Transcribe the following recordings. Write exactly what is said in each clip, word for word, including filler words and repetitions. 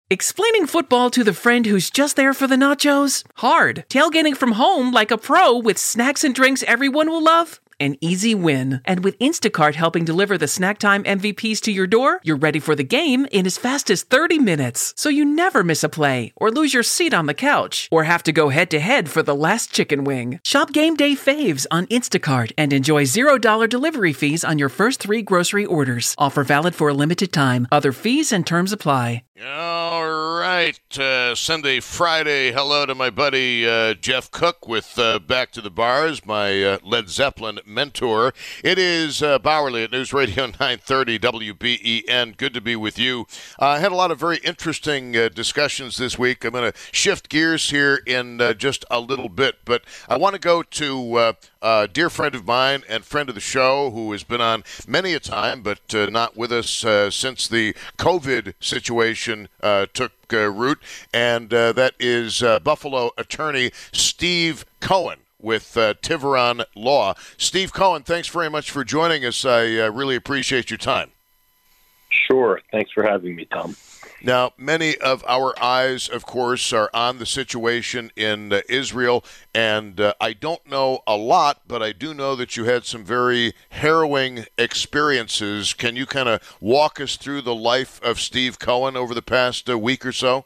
Explaining football to the friend who's just there for the nachos? Hard. Tailgating from home like a pro with snacks and drinks everyone will love? An easy win. And with Instacart helping deliver the snack time M V Ps to your door, you're ready for the game in as fast as thirty minutes. So you never miss a play, or lose your seat on the couch, or have to go head-to-head for the last chicken wing. Shop Game Day Faves on Instacart and enjoy zero dollars delivery fees on your first three grocery orders. Offer valid for a limited time. Other fees and terms apply. All right. Uh, Sunday, Friday. Hello to my buddy uh, Jeff Cook with uh, Back to the Bars, my uh, Led Zeppelin mentor. It is uh, Bowerly at News Radio nine thirty W B E N. Good to be with you. Uh, I had a lot of very interesting uh, discussions this week. I'm going to shift gears here in uh, just a little bit, but I want to go to uh, a dear friend of mine and friend of the show who has been on many a time, but uh, not with us uh, since the COVID situation uh, took uh, root, and uh, that is uh, Buffalo attorney Steve Cohen with uh, Tiburon Law. Steve Cohen, thanks very much for joining us. I uh, really appreciate your time. Sure. Thanks for having me, Tom. Now, many of our eyes, of course, are on the situation in uh, Israel, and uh, I don't know a lot, but I do know that you had some very harrowing experiences. Can you kind of walk us through the life of Steve Cohen over the past uh, week or so?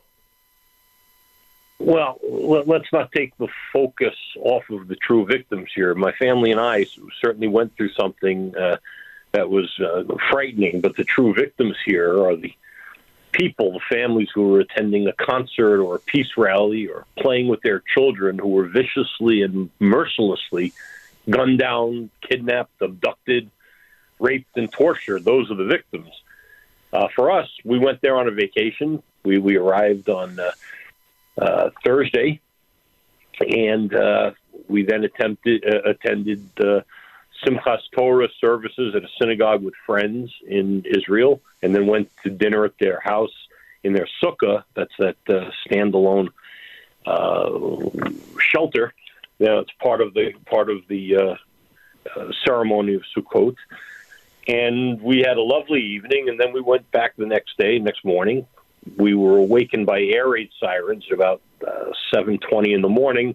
Well, let's not take the focus off of the true victims here. My family and I certainly went through something uh, that was uh, frightening, but the true victims here are the people, the families who were attending a concert or a peace rally or playing with their children who were viciously and mercilessly gunned down, kidnapped, abducted, raped, and tortured. Those are the victims. Uh, for us, we went there on a vacation. We, we arrived on uh, uh, Thursday, and uh, we then attempted, uh, attended uh, Simchas Torah services at a synagogue with friends in Israel, and then went to dinner at their house in their sukkah. That's that uh, standalone uh, shelter. You know, it's part of the part of the uh, uh, ceremony of Sukkot. And we had a lovely evening, and then we went back the next day, next morning. We were awakened by air raid sirens about uh, seven twenty in the morning.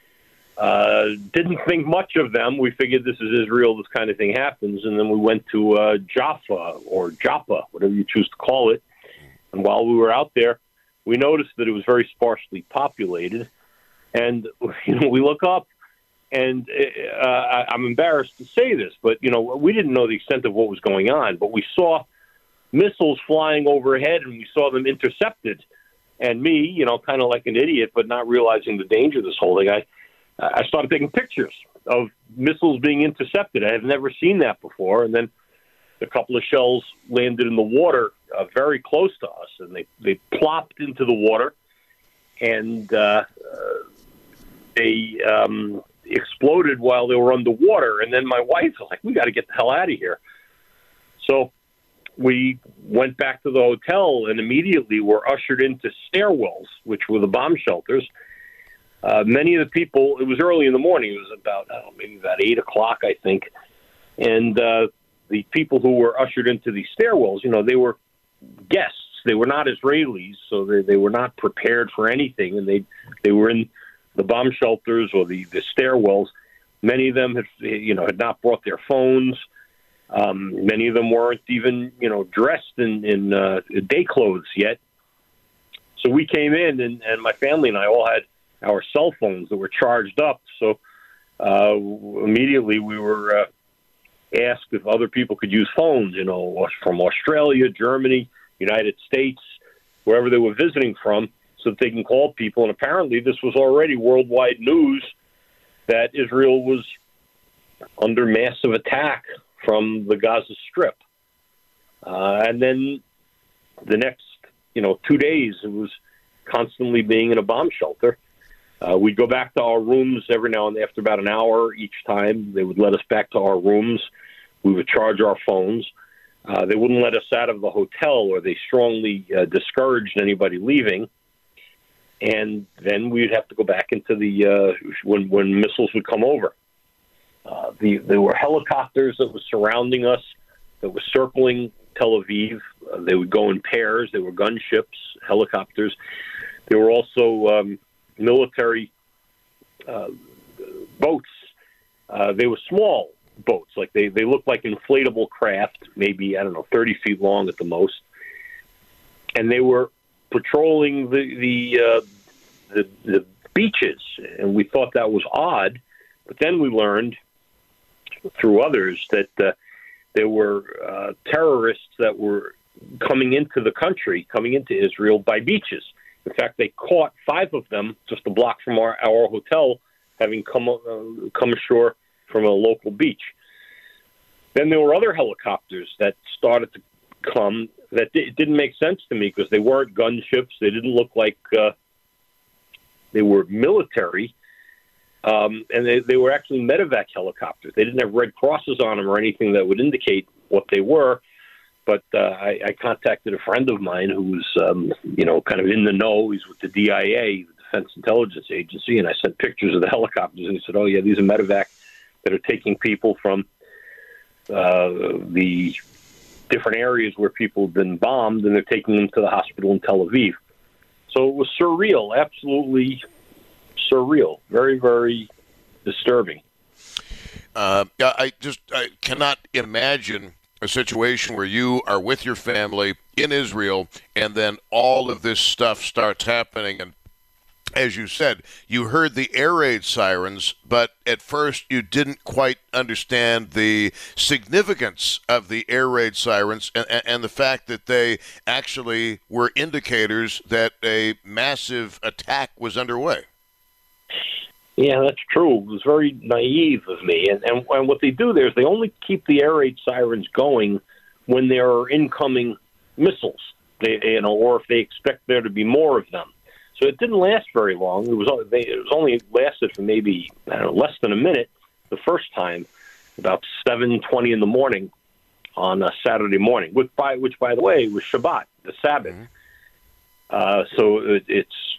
Uh, didn't think much of them. We figured this is Israel, this kind of thing happens. And then we went to uh, Jaffa or Joppa, whatever you choose to call it. And while we were out there, we noticed that it was very sparsely populated. And you know, we look up, and uh, I, I'm embarrassed to say this, but you know, we didn't know the extent of what was going on. But we saw missiles flying overhead, and we saw them intercepted. And me, you know, kind of like an idiot, but not realizing the danger of this whole thing, I I started taking pictures of missiles being intercepted. I had never seen that before. And then a couple of shells landed in the water uh, very close to us, and they, they plopped into the water, and uh, uh, they um, exploded while they were underwater. And then my wife was like, we got to get the hell out of here. So we went back to the hotel and immediately were ushered into stairwells, which were the bomb shelters. Uh, many of the people, it was early in the morning, it was about, I don't know, maybe about eight o'clock, I think. And uh, the people who were ushered into these stairwells, you know, they were guests. They were not Israelis, so they, they were not prepared for anything. And they they were in the bomb shelters or the, the stairwells. Many of them had, you know, had not brought their phones. Um, many of them weren't even, you know, dressed in, in uh, day clothes yet. So we came in, and, and my family and I all had our cell phones that were charged up. So uh, immediately we were uh, asked if other people could use phones, you know, from Australia, Germany, United States, wherever they were visiting from, so that they can call people. And apparently this was already worldwide news that Israel was under massive attack from the Gaza Strip. Uh, and then the next, you know, two days, it was constantly being in a bomb shelter. Uh, we'd go back to our rooms every now and then. After about an hour each time, they would let us back to our rooms. We would charge our phones. Uh, they wouldn't let us out of the hotel, or they strongly uh, discouraged anybody leaving. And then we'd have to go back into the uh, when when missiles would come over. Uh, the, there were helicopters that were surrounding us, that were circling Tel Aviv. Uh, they would go in pairs. They were gunships, helicopters. There were also um, military uh, boats. Uh, they were small boats, like they, they looked like inflatable craft, maybe, I don't know, thirty feet long at the most. And they were patrolling the the, uh, the the beaches, and we thought that was odd. But then we learned through others that uh, there were uh, terrorists that were coming into the country, coming into Israel by beaches. In fact, they caught five of them just a block from our, our hotel, having come uh, come ashore from a local beach. Then there were other helicopters that started to come that it didn't make sense to me because they weren't gunships. They didn't look like uh, they were military. Um, and they, they were actually medevac helicopters. They didn't have red crosses on them or anything that would indicate what they were. But uh, I, I contacted a friend of mine who's, um, you know, kind of in the know. He's with the D I A, the Defense Intelligence Agency, and I sent pictures of the helicopters. And he said, oh, yeah, these are medevac that are taking people from uh, the different areas where people have been bombed, and they're taking them to the hospital in Tel Aviv. So it was surreal, absolutely surreal, very, very disturbing. Uh, I just I cannot imagine a situation where you are with your family in Israel and then all of this stuff starts happening. And as you said, you heard the air raid sirens, but at first you didn't quite understand the significance of the air raid sirens and, and the fact that they actually were indicators that a massive attack was underway. Yeah, that's true. It was very naive of me. And, and, and what they do there is they only keep the air raid sirens going when there are incoming missiles, they, you know, or if they expect there to be more of them. So it didn't last very long. It was they, it was only lasted for maybe I don't know, less than a minute the first time, about seven twenty in the morning on a Saturday morning, which by which by the way was Shabbat, the Sabbath. Mm-hmm. Uh, so it, it's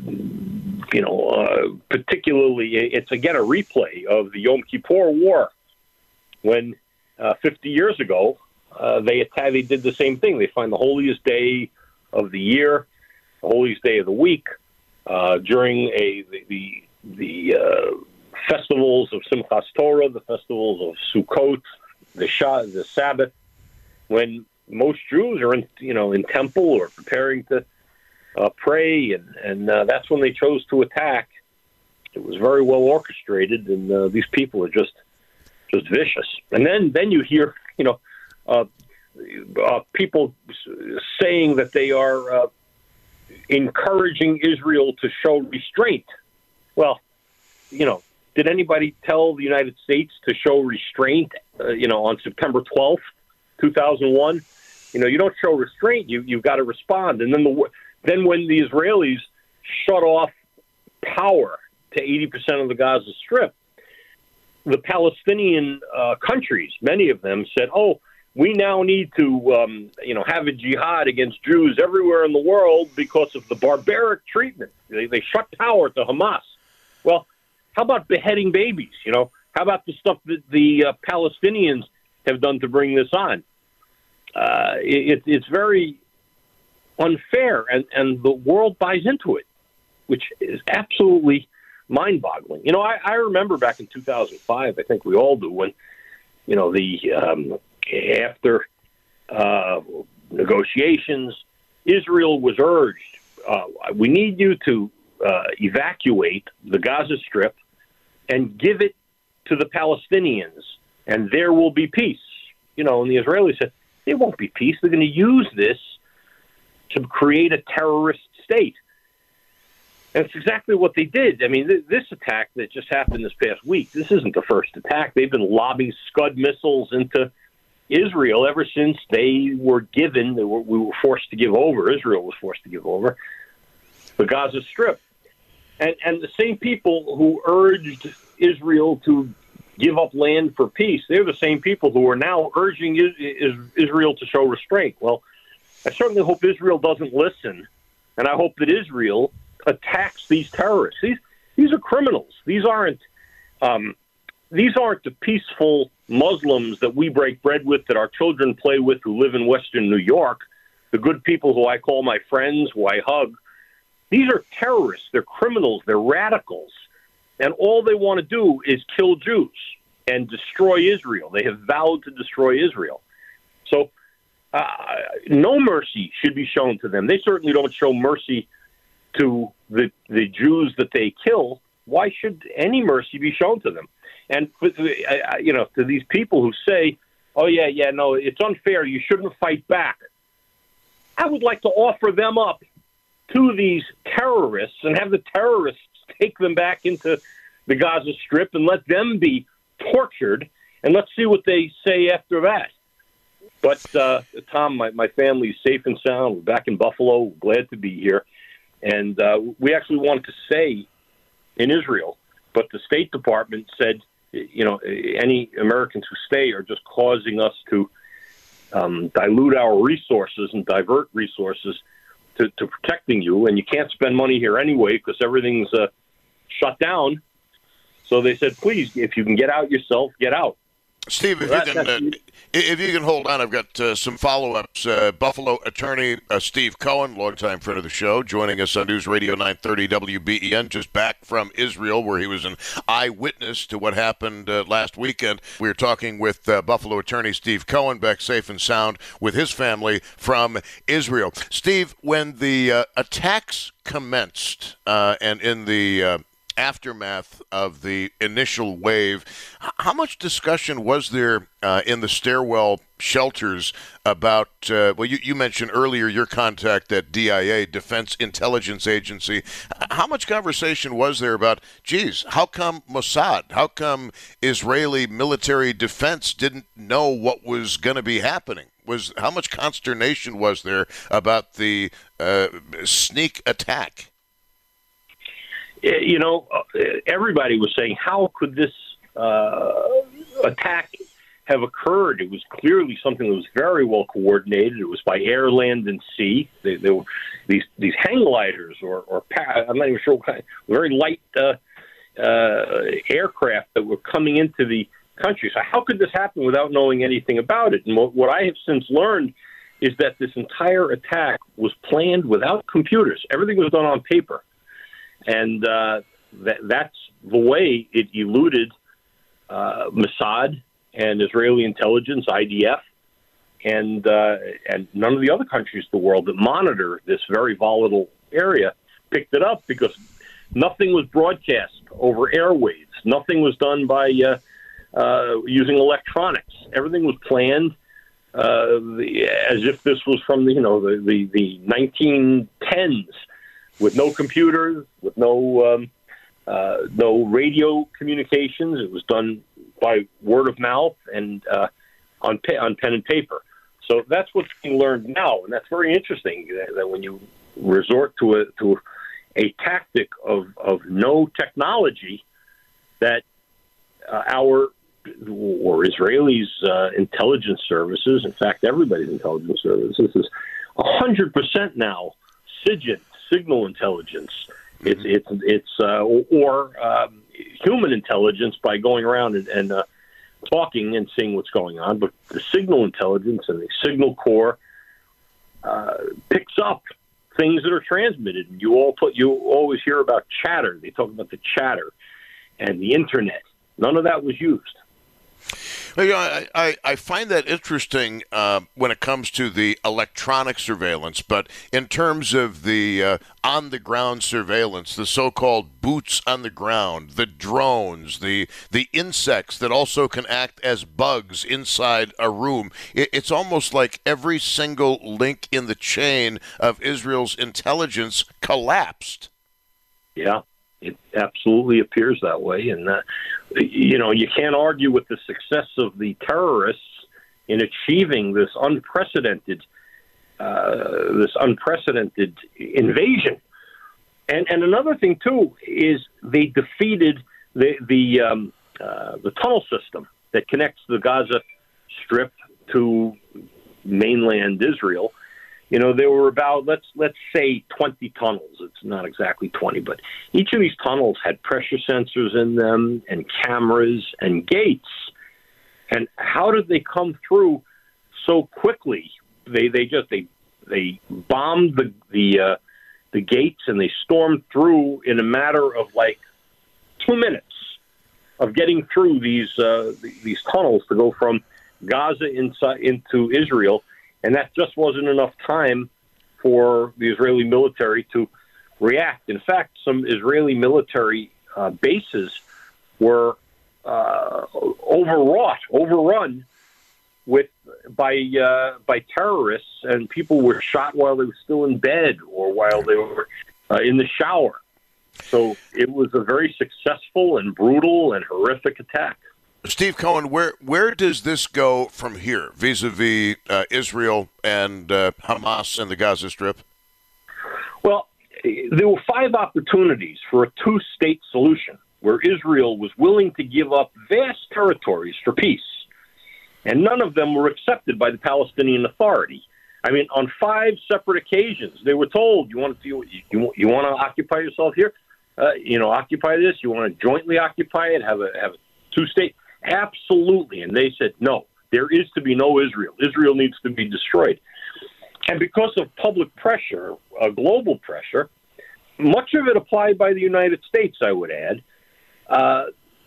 you know uh, particularly it's again a replay of the Yom Kippur War when uh, fifty years ago uh, they attacked, they did the same thing. They find the holiest day of the year, the holiest day of the week, uh, during a the the, the uh, festivals of Simchas Torah, the festivals of Sukkot, the Shah, the Sabbath, when most Jews are in you know in temple or preparing to uh, pray, and and uh, that's when they chose to attack. It was very well orchestrated, and uh, these people are just just vicious. And then then you hear you know uh, uh, people saying that they are Uh, encouraging Israel to show restraint. Well, you know, did anybody tell the United States to show restraint, uh, you know, on September twelfth, two thousand one? You know, you don't show restraint, you, you've got to respond. And then the then when the Israelis shut off power to eighty percent of the Gaza Strip, the Palestinian uh, countries, many of them said, oh, we now need to, um, you know, have a jihad against Jews everywhere in the world because of the barbaric treatment. They, they shut power to Hamas. Well, how about beheading babies? You know, how about the stuff that the uh, Palestinians have done to bring this on? Uh, it, it's very unfair, and, and the world buys into it, which is absolutely mind-boggling. You know, I, I remember back in two thousand five, I think we all do, when, you know, the um, after uh, negotiations, Israel was urged, uh, we need you to uh, evacuate the Gaza Strip and give it to the Palestinians, and there will be peace. You know, and the Israelis said, there won't be peace. They're going to use this to create a terrorist state. And it's exactly what they did. I mean, th- this attack that just happened this past week, this isn't the first attack. They've been lobbing Scud missiles into Israel ever since they were given, they were, we were forced to give over, Israel was forced to give over, the Gaza Strip. And, and the same people who urged Israel to give up land for peace, they're the same people who are now urging is, is Israel to show restraint. Well, I certainly hope Israel doesn't listen, and I hope that Israel attacks these terrorists. These, these are criminals. These aren't um, these aren't the peaceful Muslims that we break bread with, that our children play with, who live in Western New York, the good people who I call my friends, who I hug. These are terrorists. They're criminals. They're radicals. And all they want to do is kill Jews and destroy Israel. They have vowed to destroy Israel. So uh, no mercy should be shown to them. They certainly don't show mercy to the the Jews that they kill. Why should any mercy be shown to them? And, you know, to these people who say, oh, yeah, yeah, no, it's unfair, you shouldn't fight back. I would like to offer them up to these terrorists and have the terrorists take them back into the Gaza Strip and let them be tortured, and let's see what they say after that. But, uh, Tom, my, my family is safe and sound. We're back in Buffalo. We're glad to be here. And uh, we actually wanted to stay in Israel, but the State Department said, you know, any Americans who stay are just causing us to um, dilute our resources and divert resources to, to protecting you. And you can't spend money here anyway because everything's uh, shut down. So they said, please, if you can get out yourself, get out. Steve, if, that, you, can, uh, if you can hold on, I've got uh, some follow-ups. Uh, Buffalo attorney uh, Steve Cohen, longtime friend of the show, joining us on News Radio nine thirty W B E N, just back from Israel, where he was an eyewitness to what happened uh, last weekend. We were talking with uh, Buffalo attorney Steve Cohen, back safe and sound with his family from Israel. Steve, when the uh, attacks commenced uh, and in the uh, aftermath of the initial wave, how much discussion was there uh, in the stairwell shelters about, uh, well, you, you mentioned earlier your contact at D I A, Defense Intelligence Agency. How much conversation was there about, geez, how come Mossad, how come Israeli military defense didn't know what was going to be happening? Was how much consternation was there about the uh, sneak attack? You know, everybody was saying, how could this uh, attack have occurred? It was clearly something that was very well coordinated. It was by air, land, and sea. They, they were these these hang gliders, or, or I'm not even sure what kind, very light uh, uh, aircraft that were coming into the country. So how could this happen without knowing anything about it? And what, what I have since learned is that this entire attack was planned without computers. Everything was done on paper. And uh, that, that's the way it eluded uh, Mossad and Israeli intelligence, I D F, and uh, and none of the other countries of the world that monitor this very volatile area picked it up, because nothing was broadcast over airwaves. Nothing was done by uh, uh, using electronics. Everything was planned uh, the, as if this was from the, you know the, the, the nineteen tens. With no computers, with no um, uh, no radio communications. It was done by word of mouth and uh, on pe- on pen and paper. So that's what's being learned now, and that's very interesting. That, that when you resort to a to a tactic of, of no technology, that uh, our or Israelis' uh, intelligence services, in fact, everybody's intelligence services, is a hundred percent now SIGINT. Signal intelligence. It's it's it's uh, or um, human intelligence by going around and, and uh, talking and seeing what's going on. But the signal intelligence and the signal corps uh, picks up things that are transmitted. You all put you always hear about chatter. They talk about the chatter and the internet. None of that was used. You know, I, I, I find that interesting uh, when it comes to the electronic surveillance, but in terms of the uh, on-the-ground surveillance, the so-called boots on the ground, the drones, the the insects that also can act as bugs inside a room, it, it's almost like every single link in the chain of Israel's intelligence collapsed. Yeah. It absolutely appears that way. And, uh, you know, you can't argue with the success of the terrorists in achieving this unprecedented uh, this unprecedented invasion. And and another thing, too, is they defeated the, the, um, uh, the tunnel system that connects the Gaza Strip to mainland Israel. You know, there were about, let's let's say, twenty tunnels. It's not exactly twenty, but each of these tunnels had pressure sensors in them and cameras and gates. And how did they come through so quickly? They they just they they bombed the the uh, the gates and they stormed through in a matter of like two minutes of getting through these uh, these tunnels to go from Gaza inside into Israel. And that just wasn't enough time for the Israeli military to react. In fact, some Israeli military uh, bases were uh, overwrought, overrun with by uh, by terrorists, and people were shot while they were still in bed or while they were uh, in the shower. So it was a very successful and brutal and horrific attack. Steve Cohen, where where does this go from here vis-a-vis uh, Israel and uh, Hamas and the Gaza Strip? Well, there were five opportunities for a two-state solution where Israel was willing to give up vast territories for peace, and none of them were accepted by the Palestinian Authority. I mean, on five separate occasions, they were told, "You want to you, you, you want to occupy yourself here? Uh, you know, occupy this. You want to jointly occupy it? Have a have a two-state." Absolutely. And they said, no, there is to be no Israel. Israel needs to be destroyed. And because of public pressure, uh, global pressure, much of it applied by the United States, I would add, uh,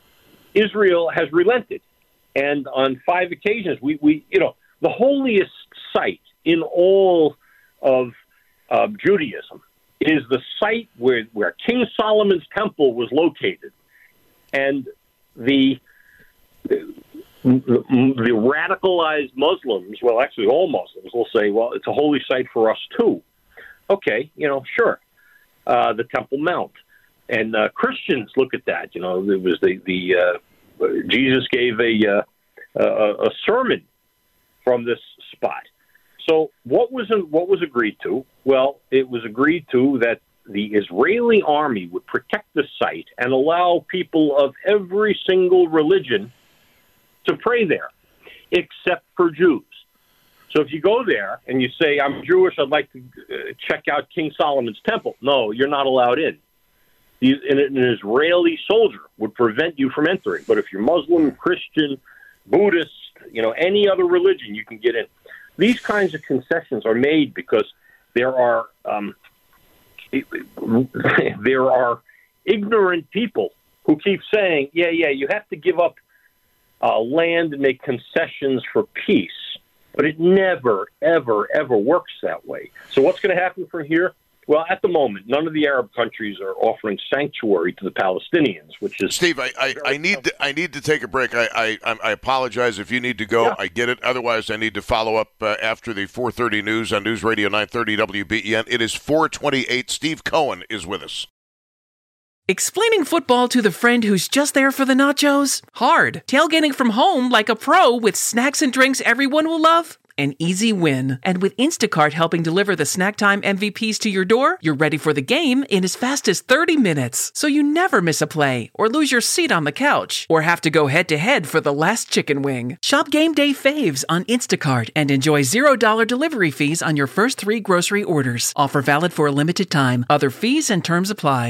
Israel has relented. And on five occasions, we, we, you know, the holiest site in all of uh, Judaism is the site where, where King Solomon's temple was located. And the The, the radicalized Muslims, well, actually all Muslims, will say, well, it's a holy site for us too. Okay, you know, sure. Uh, the Temple Mount. And uh, Christians look at that. You know, it was the, the uh, Jesus gave a, uh, a, a sermon from this spot. So what was, what was agreed to? Well, it was agreed to that the Israeli army would protect the site and allow people of every single religion to pray there, except for Jews. So if you go there and you say, I'm Jewish, I'd like to uh, check out King Solomon's temple. No, you're not allowed in. You, an, an Israeli soldier would prevent you from entering. But if you're Muslim, Christian, Buddhist, you know, any other religion, you can get in. These kinds of concessions are made because there are um, there are ignorant people who keep saying, yeah, yeah, you have to give up Uh, land and make concessions for peace. But it never, ever, ever works that way. So what's going to happen from here? Well, at the moment, none of the Arab countries are offering sanctuary to the Palestinians, which is... Steve, I, I, I need to, I need to take a break. I, I, I apologize if you need to go. Yeah. I get it. Otherwise, I need to follow up uh, after the four thirty news on News Radio nine thirty W B E N. It is four twenty-eight. Steve Cohen is with us. Explaining football to the friend who's just there for the nachos? Hard. Tailgating from home like a pro with snacks and drinks everyone will love? An easy win. And with Instacart helping deliver the snack time M V Ps to your door, you're ready for the game in as fast as thirty minutes. So you never miss a play or lose your seat on the couch or have to go head-to-head for the last chicken wing. Shop Game Day Faves on Instacart and enjoy zero dollars delivery fees on your first three grocery orders. Offer valid for a limited time. Other fees and terms apply.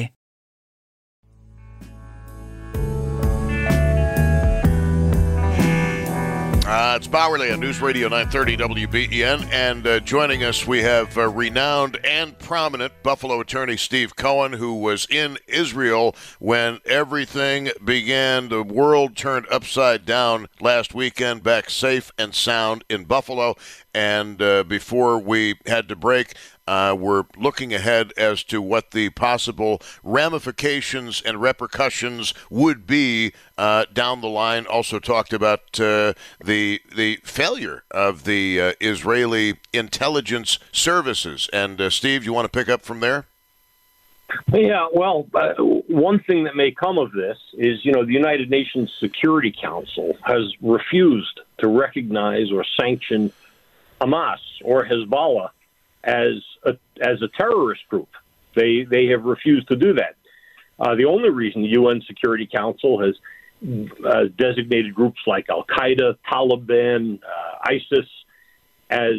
Uh, it's Bowerly on News Radio nine thirty W B E N, and uh, joining us we have uh, renowned and prominent Buffalo attorney Steve Cohen, who was in Israel when everything began. The world turned upside down last weekend, back safe and sound in Buffalo. And uh, before we had to break, uh, we're looking ahead as to what the possible ramifications and repercussions would be uh, down the line. Also talked about uh, the the failure of the uh, Israeli intelligence services. And uh, Steve, you want to pick up from there? Yeah, well, uh, one thing that may come of this is, you know, the United Nations Security Council has refused to recognize or sanction Hamas or Hezbollah as a, as a terrorist group. They they have refused to do that. Uh, the only reason the U N Security Council has uh, designated groups like Al-Qaeda, Taliban, uh, ISIS as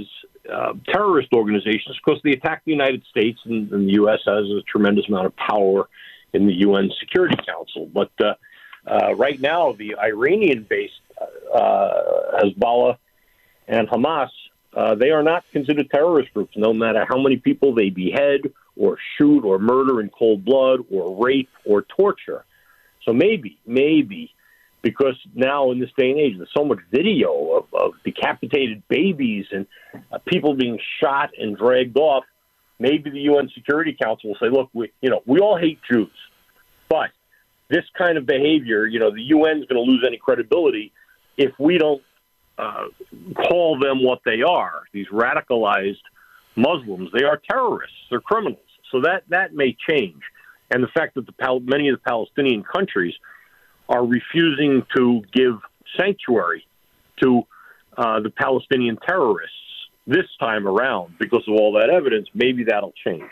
uh, terrorist organizations because they attack the United States, and, and the U S has a tremendous amount of power in the U N Security Council. But uh, uh, right now, the Iranian-based uh, Hezbollah and Hamas, uh, they are not considered terrorist groups, no matter how many people they behead or shoot or murder in cold blood or rape or torture. So maybe, maybe, because now in this day and age, there's so much video of, of decapitated babies and uh, people being shot and dragged off, maybe the U N Security Council will say, look, we, you know, we all hate Jews, but this kind of behavior, you know, the U N is going to lose any credibility if we don't uh, call them what they are, these radicalized Muslims. They are terrorists. They're criminals. So that, that may change. And the fact that the Pal- many of the Palestinian countries are refusing to give sanctuary to uh, the Palestinian terrorists this time around because of all that evidence, maybe that'll change.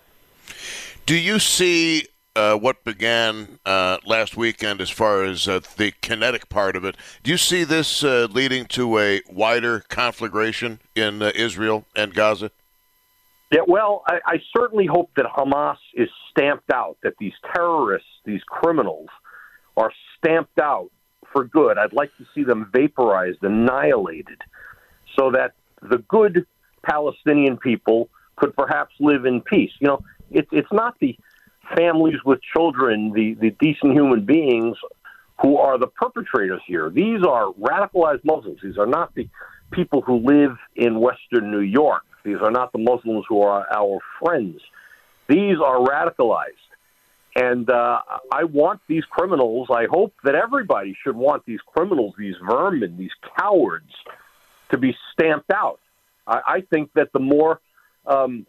Do you see uh, what began uh, last weekend as far as uh, the kinetic part of it? Do you see this uh, leading to a wider conflagration in uh, Israel and Gaza? Yeah, well, I, I certainly hope that Hamas is stamped out, that these terrorists, these criminals, are stamped out for good. I'd like to see them vaporized, annihilated, so that the good Palestinian people could perhaps live in peace. You know, it, it's not the families with children, the, the decent human beings who are the perpetrators here. These are radicalized Muslims. These are not the people who live in Western New York. These are not the Muslims who are our friends. These are radicalized. And uh, I want these criminals, I hope that everybody should want these criminals, these vermin, these cowards, to be stamped out. I, I think that the more um,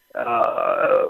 uh,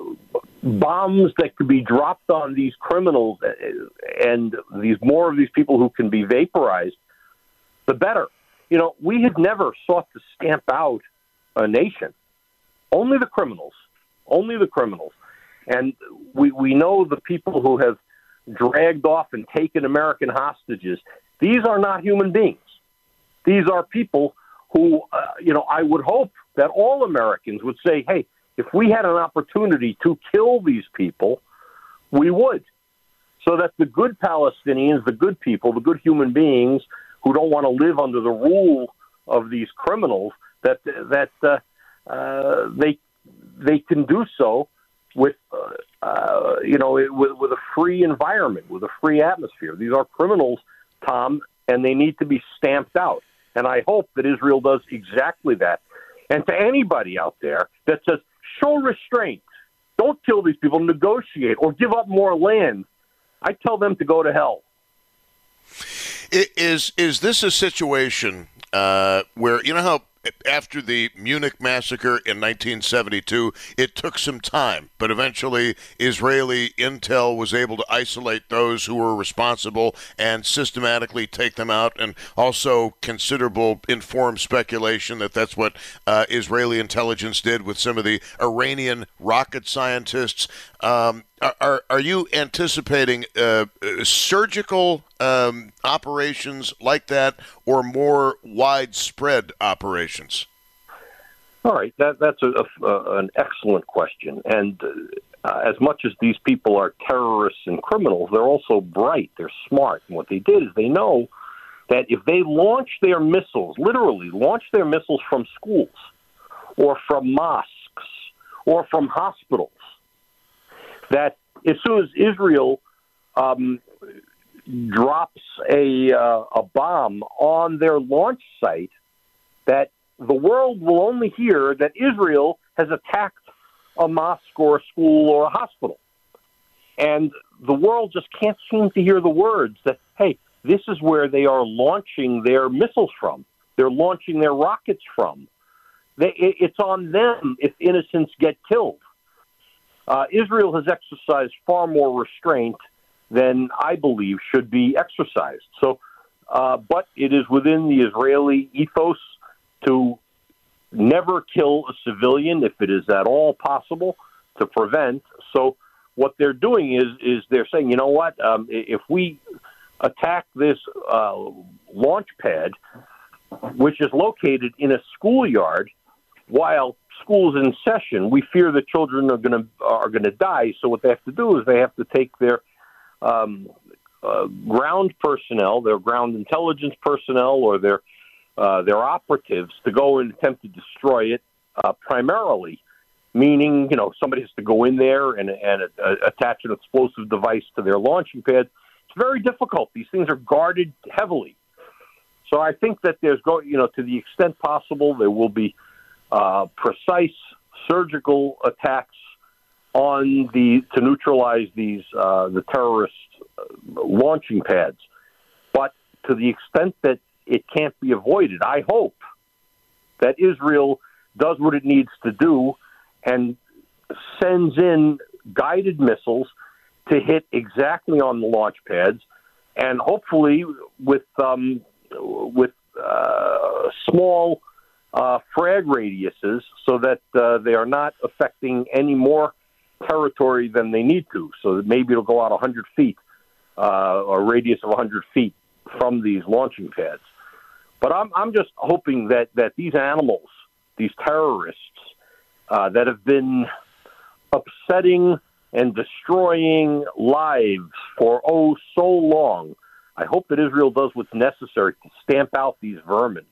bombs that could be dropped on these criminals and these more of these people who can be vaporized, the better. You know, we have never sought to stamp out a nation. Only the criminals. Only the criminals. And we, we know the people who have dragged off and taken American hostages, these are not human beings. These are people who, uh, you know, I would hope that all Americans would say, hey, if we had an opportunity to kill these people, we would. So that the good Palestinians, the good people, the good human beings who don't want to live under the rule of these criminals, that that uh, uh, they they can do so with, uh, uh, you know, with, with a free environment, with a free atmosphere. These are criminals, Tom, and they need to be stamped out. And I hope that Israel does exactly that. And to anybody out there that says, show restraint, don't kill these people, negotiate, or give up more land, I tell them to go to hell. Is, is this a situation uh, where, you know how after the Munich massacre in nineteen seventy-two, it took some time, but eventually Israeli intel was able to isolate those who were responsible and systematically take them out, and also considerable informed speculation that that's what uh, Israeli intelligence did with some of the Iranian rocket scientists. Um, are, are you anticipating uh, surgical um, operations like that, or more widespread operations? All right, that, that's a, a, an excellent question. And uh, as much as these people are terrorists and criminals, they're also bright. They're smart. And what they did is they know that if they launch their missiles, literally launch their missiles from schools or from mosques or from hospitals, that as soon as Israel um, drops a uh, a bomb on their launch site, that the world will only hear that Israel has attacked a mosque or a school or a hospital. And the world just can't seem to hear the words that, hey, this is where they are launching their missiles from. They're launching their rockets from. They, it, it's on them if innocents get killed. Uh, Israel has exercised far more restraint than I believe should be exercised. So, uh, but it is within the Israeli ethos to never kill a civilian if it is at all possible to prevent. So what they're doing is is they're saying, you know what, um, if we attack this uh, launch pad, which is located in a schoolyard, while school's in session, we fear that children are going to are going to die. So what they have to do is they have to take their um, uh, ground personnel, their ground intelligence personnel, or their uh, their operatives to go and attempt to destroy it. Uh, primarily, meaning you know somebody has to go in there and and uh, attach an explosive device to their launching pad. It's very difficult. These things are guarded heavily. So I think that there's go you know to the extent possible there will be uh, precise surgical attacks on the to neutralize these uh, the terrorist launching pads. But to the extent that it can't be avoided, I hope that Israel does what it needs to do and sends in guided missiles to hit exactly on the launch pads, and hopefully with um, with uh, small uh, frag radiuses, so that uh, they are not affecting any more territory than they need to. So that maybe it'll go out one hundred feet, uh, or a radius of one hundred feet from these launching pads. But I'm I'm just hoping that that these animals, these terrorists uh, that have been upsetting and destroying lives for, oh, so long, I hope that Israel does what's necessary to stamp out these vermin.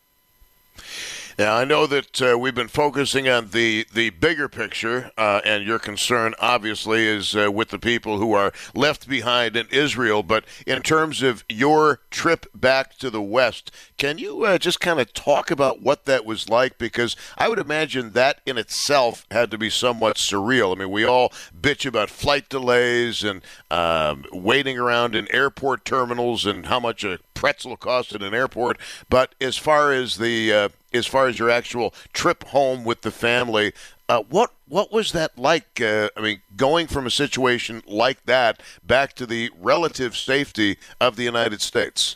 Now, I know that uh, we've been focusing on the, the bigger picture, uh, and your concern, obviously, is uh, with the people who are left behind in Israel. But in terms of your trip back to the West, can you uh, just kind of talk about what that was like? Because I would imagine that in itself had to be somewhat surreal. I mean, we all bitch about flight delays and um, waiting around in airport terminals and how much a pretzel cost at an airport. But as far as the uh, as far as your actual trip home with the family, uh, what what was that like? Uh, I mean, going from a situation like that back to the relative safety of the United States.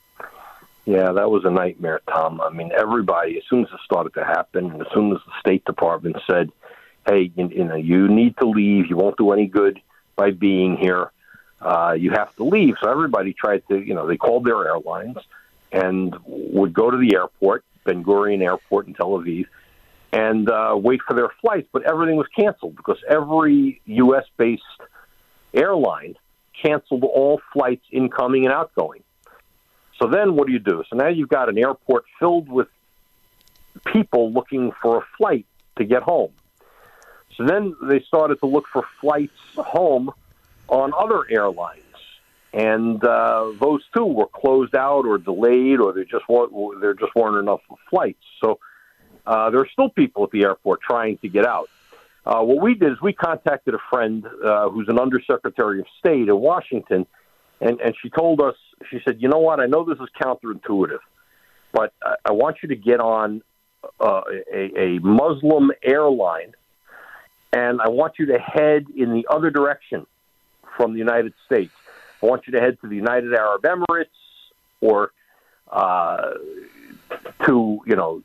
Yeah, that was a nightmare, Tom. I mean, everybody, as soon as it started to happen, and as soon as the State Department said, hey, you, you know, you need to leave, you won't do any good by being here, uh, you have to leave. So everybody tried to, you know, they called their airlines and would go to the airport, Ben Gurion Airport in Tel Aviv, and uh, wait for their flights. But everything was canceled because every U S-based airline canceled all flights incoming and outgoing. So then what do you do? So now you've got an airport filled with people looking for a flight to get home. So then they started to look for flights home on other airlines. And uh, those too were closed out or delayed, or there just weren't, there just weren't enough flights. So uh, there are still people at the airport trying to get out. Uh, what we did is we contacted a friend uh, who's an undersecretary of state in Washington, and, and she told us, she said, you know what, I know this is counterintuitive, but I, I want you to get on uh, a, a Muslim airline, and I want you to head in the other direction from the United States. I want you to head to the United Arab Emirates or uh, to, you know,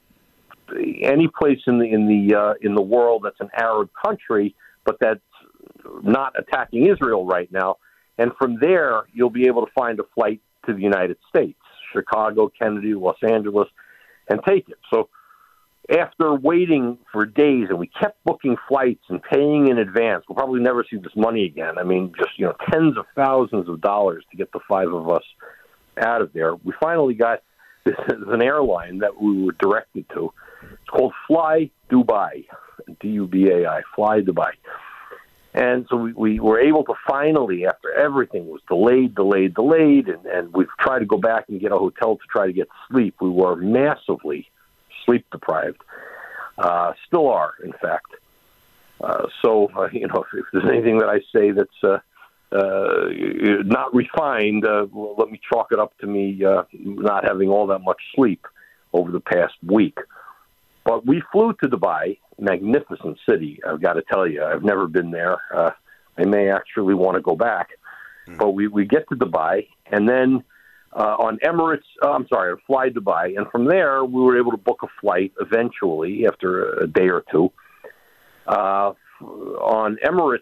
any place in the in the uh, in the world that's an Arab country, but that's not attacking Israel right now. And from there, you'll be able to find a flight to the United States, Chicago, Kennedy, Los Angeles, and take it. So after waiting for days, and we kept booking flights and paying in advance, we'll probably never see this money again. I mean, just, you know, tens of thousands of dollars to get the five of us out of there. We finally got this is an airline that we were directed to. It's called Fly Dubai, D U B A I, Fly Dubai. And so we, we were able to finally, after everything was delayed, delayed, delayed, and, and we've tried to go back and get a hotel to try to get sleep. We were massively sleep deprived, uh, still are, in fact. Uh, so, uh, you know, if, if there's anything that I say that's uh, uh, not refined, uh, let me chalk it up to me uh, not having all that much sleep over the past week. But we flew to Dubai, magnificent city, I've got to tell you. I've never been there. Uh, I may actually want to go back. Mm. But we, we get to Dubai, and then uh, on Emirates, uh, I'm sorry, Fly Dubai, and from there we were able to book a flight eventually after a day or two uh, on Emirates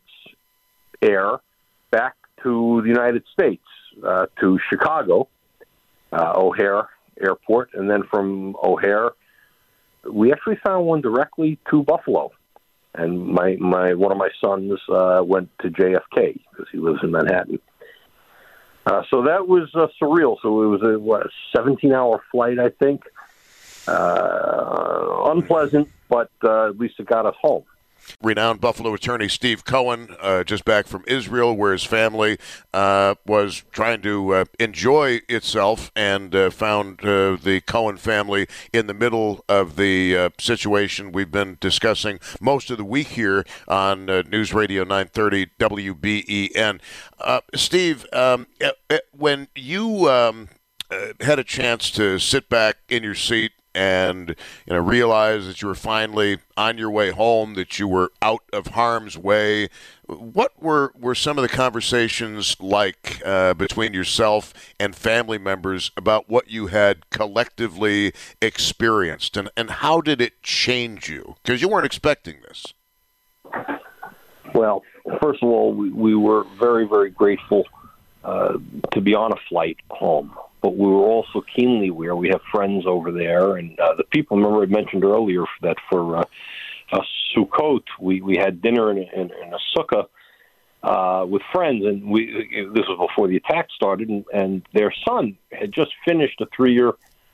Air back to the United States, uh, to Chicago, uh, O'Hare Airport, and then from O'Hare we actually found one directly to Buffalo. And my, my one of my sons uh, went to J F K because he lives in Manhattan. Uh, so that was uh, surreal. So it was a what, seventeen-hour flight, I think. Uh, unpleasant, but uh, at least it got us home. Renowned Buffalo attorney Steve Cohen, uh, just back from Israel, where his family uh, was trying to uh, enjoy itself, and uh, found uh, the Cohen family in the middle of the uh, situation we've been discussing most of the week here on uh, News Radio nine thirty W B E N. Uh, Steve, um, when you um, uh, had a chance to sit back in your seat and you know realize that you were finally on your way home, that you were out of harm's way, what were, were some of the conversations like uh, between yourself and family members about what you had collectively experienced, and, and how did it change you? Because you weren't expecting this. Well, first of all, we, we were very, very grateful uh, to be on a flight home. But we were also keenly aware we have friends over there, and uh, the people. Remember, I mentioned earlier that for uh, uh, Sukkot, we, we had dinner in, in, in a sukkah uh, with friends, and we this was before the attack started, and, and their son had just finished a three year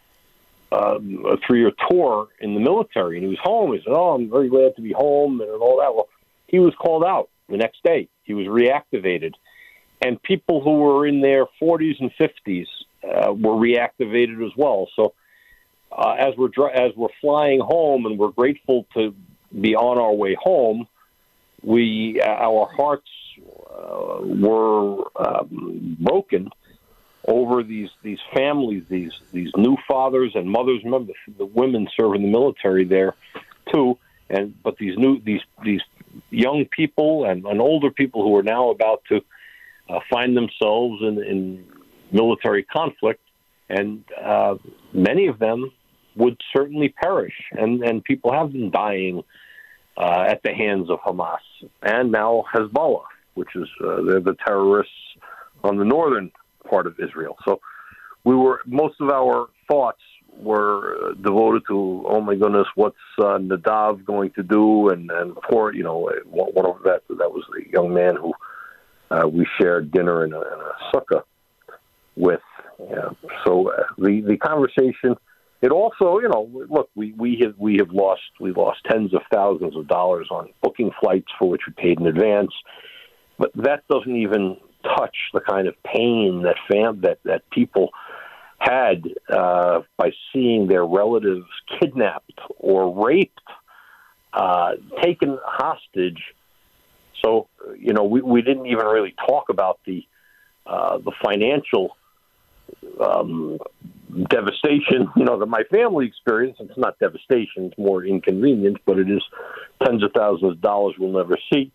uh, a three year tour in the military, and he was home. He said, "Oh, I'm very glad to be home," and all that. Well, he was called out the next day. He was reactivated, and people who were in their forties and fifties. Uh, were reactivated as well. So uh, as we're as we're flying home, and we're grateful to be on our way home, we uh, our hearts uh, were um, broken over these these families, these these new fathers and mothers. Remember, the, the women serve in the military there too, and but these new these these young people and, and older people who are now about to uh, find themselves in. in military conflict, and uh, many of them would certainly perish. And, and people have been dying uh, at the hands of Hamas, and now Hezbollah, which is uh, they're the terrorists on the northern part of Israel. So we were most of our thoughts were devoted to, oh my goodness, what's uh, Nadav going to do? And and poor, you know, one of that that was the young man who uh, we shared dinner in a, in a sukkah with. Yeah. So uh, the the conversation, it also, you know, look, we we have we have lost we lost tens of thousands of dollars on booking flights for which we paid in advance, but that doesn't even touch the kind of pain that fam that that people had uh, by seeing their relatives kidnapped or raped, uh, taken hostage. So, you know, we, we didn't even really talk about the uh, the financial um, devastation, you know, that my family experienced. It's not devastation, it's more inconvenience, but it is tens of thousands of dollars we'll never see.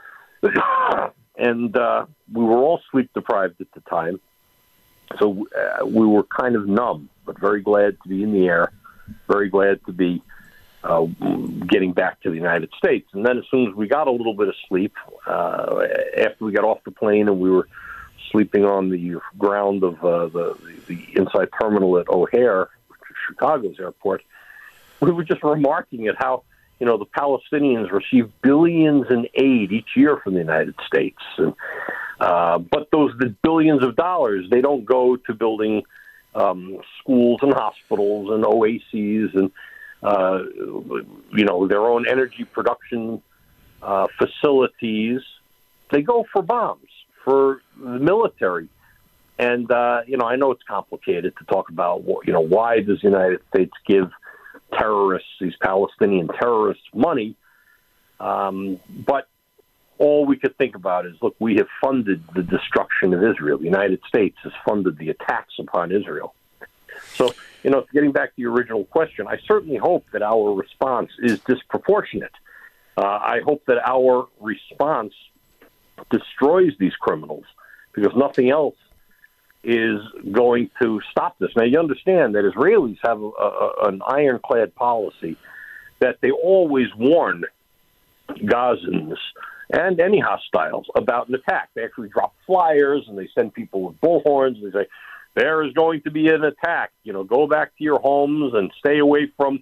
And uh, we were all sleep deprived at the time. So uh, we were kind of numb, but very glad to be in the air, very glad to be uh, getting back to the United States. And then as soon as we got a little bit of sleep, uh, after we got off the plane and we were sleeping on the ground of uh, the, the inside terminal at O'Hare, Chicago's airport, we were just remarking at how, you know, the Palestinians receive billions in aid each year from the United States. And Uh, but those the billions of dollars, they don't go to building um, schools and hospitals and oases and, uh, you know, their own energy production uh, facilities. They go for bombs, for the military. And, uh, you know, I know it's complicated to talk about, you know, why does the United States give terrorists, these Palestinian terrorists, money? Um, but all we could think about is, look, we have funded the destruction of Israel. The United States has funded the attacks upon Israel. So, you know, getting back to your original question, I certainly hope that our response is disproportionate. Uh, I hope that our response destroys these criminals, because nothing else is going to stop this. Now, you understand that Israelis have a, a, an ironclad policy that they always warn Gazans and any hostiles about an attack. They actually drop flyers and they send people with bullhorns. And they say, there is going to be an attack. You know, go back to your homes and stay away from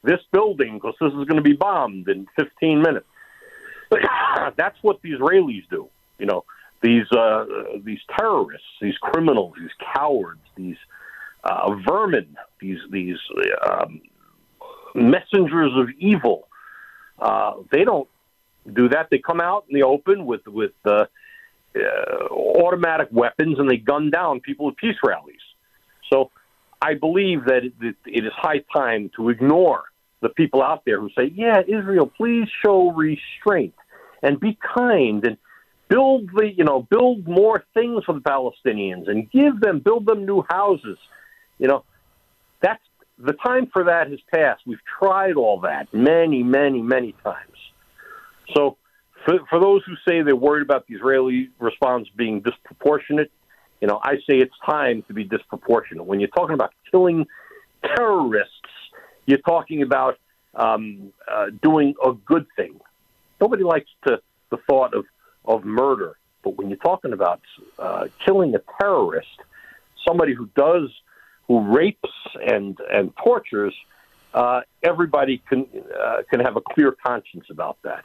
this building because this is going to be bombed in fifteen minutes. That's what the Israelis do. You know, these uh, these terrorists, these criminals, these cowards, these uh, vermin, these these um, messengers of evil. Uh, they don't do that. They come out in the open with with uh, uh, automatic weapons and they gun down people at peace rallies. So I believe that it, it, it is high time to ignore the people out there who say, yeah, Israel, please show restraint and be kind and build the, you know, build more things for the Palestinians and give them, build them new houses. You know, that's the time for that has passed. We've tried all that many, many, many times. So for, for those who say they're worried about the Israeli response being disproportionate, you know, I say it's time to be disproportionate. When you're talking about killing terrorists, you're talking about um, uh, doing a good thing. Nobody likes to, the thought of, of murder. But when you're talking about uh, killing a terrorist, somebody who does, who rapes and, and tortures, uh, everybody can uh, can have a clear conscience about that.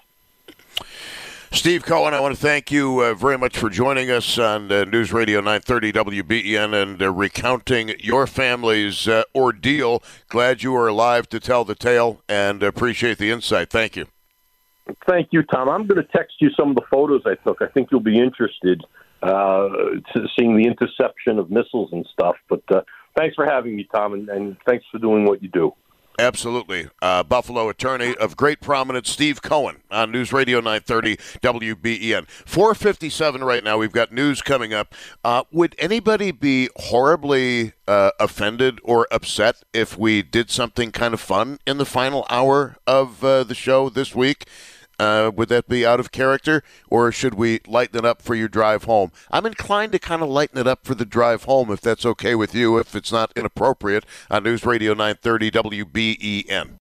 Steve Cohen, I want to thank you uh, very much for joining us on uh, News Radio nine thirty W B E N and uh, recounting your family's uh, ordeal. Glad you are alive to tell the tale and appreciate the insight. Thank you. Thank you, Tom. I'm going to text you some of the photos I took. I think you'll be interested uh, to seeing the interception of missiles and stuff. But uh, thanks for having me, Tom, and, and thanks for doing what you do. Absolutely. Uh, Buffalo attorney of great prominence, Steve Cohen, on News Radio nine thirty W B E N. four fifty-seven right now. We've got news coming up. Uh, would anybody be horribly uh, offended or upset if we did something kind of fun in the final hour of uh, the show this week? Uh, would that be out of character, or should we lighten it up for your drive home? I'm inclined to kind of lighten it up for the drive home, if that's okay with you, if it's not inappropriate, on News Radio nine thirty W B E N.